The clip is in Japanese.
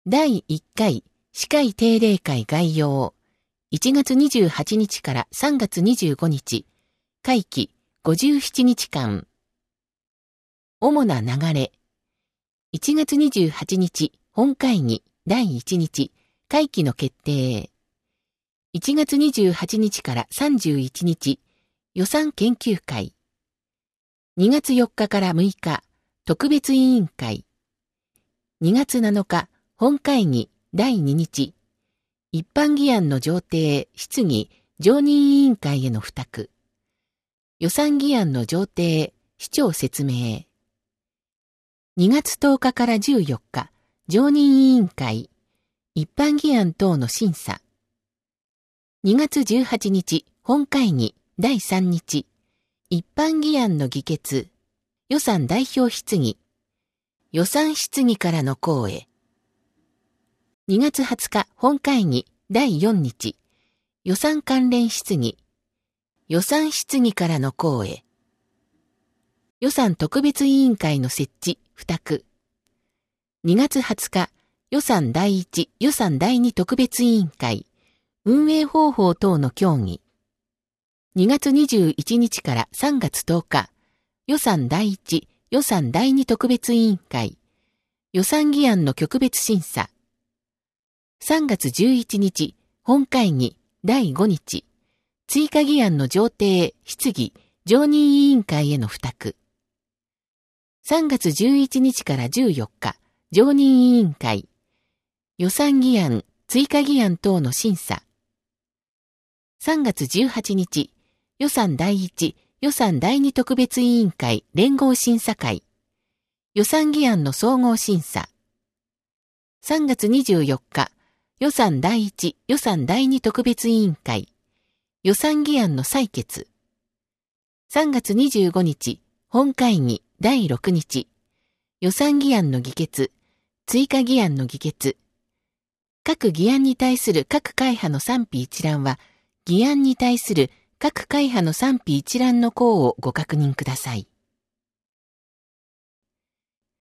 第1回市会定例会概要。1月28日から3月25日。会期57日間。主な流れ。1月28日本会議第1日。会期の決定。1月28日から31日。予算研究会。2月4日から6日。特別委員会。2月7日。本会議第2日。一般議案の上呈、質疑、常任委員会への付託。予算議案の上呈、市長説明。2月10日から14日、常任委員会。一般議案等の審査。2月18日、本会議第3日。一般議案の議決。予算代表質疑。予算質疑からの項へ。2月20日本会議第4日。予算関連質疑。予算質疑からの項へ。予算特別委員会の設置、付託。2月20日、予算第1、予算第2特別委員会。運営方法等の協議。2月21日から3月10日。予算第1、予算第2特別委員会。予算議案の局別審査。3月11日、本会議第5日。追加議案の上呈、質疑、常任委員会への付託。3月11日から14日、常任委員会。予算議案、追加議案等の審査。3月18日、予算第1、予算第2特別委員会連合審査会。予算議案の総合審査。3月24日、予算第1、予算第2特別委員会。予算議案の採決。3月25日、本会議第6日。予算議案の議決。追加議案の議決。各議案に対する各会派の賛否一覧は、議案に対する各会派の賛否一覧の項をご確認ください。